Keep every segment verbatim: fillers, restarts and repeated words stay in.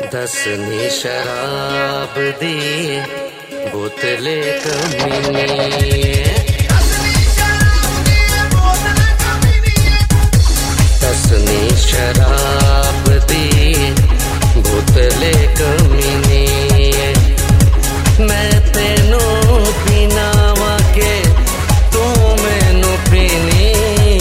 दसनी शराब दी बोतले कमीनी, दसनी शराब दी बोतले कमीनी। मैं तेनू पीना वाके तू मैनू पीनी,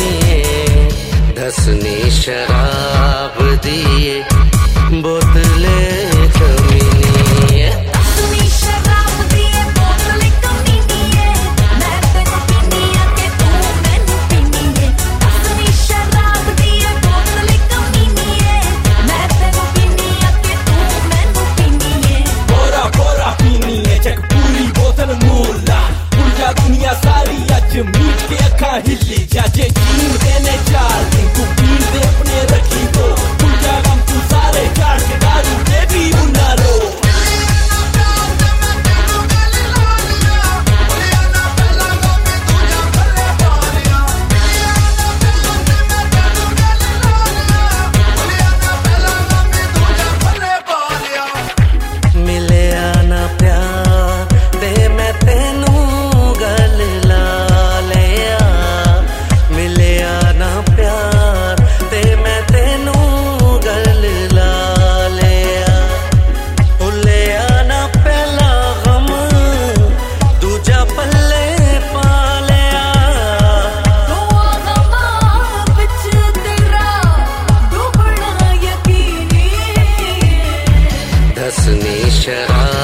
दसनी शराब दी बोतले कमीनी। दसनी शराब दी बोतले कमीनी है, मैं तेनू पीनी आके तू मैनू पीनी है। दसनी शराब दी बोतले कमीनी है, मैं तेनू पीनी आके तू मैनू पीनी है। बोरा बोरा पीनी है चक पूरी बोतल मूला, उल्टा दुनिया सारी अज मीट के अखा हिली जाजे जीन देने चार दिन तू पीन दे अपने रखी तो उल्टा गम तू सारे चार के दारू दे भी उन्ना रो। मिले आना प्यार ते मैं तेनू गल ला लिया, मिले आना प्यार ते मैं तेनू गल ला लिया। भुले आना पहला गम दूजा पल्ले पा लिया, दुआ गमां विच तेरा डूबना यकीनी। दसनी शराब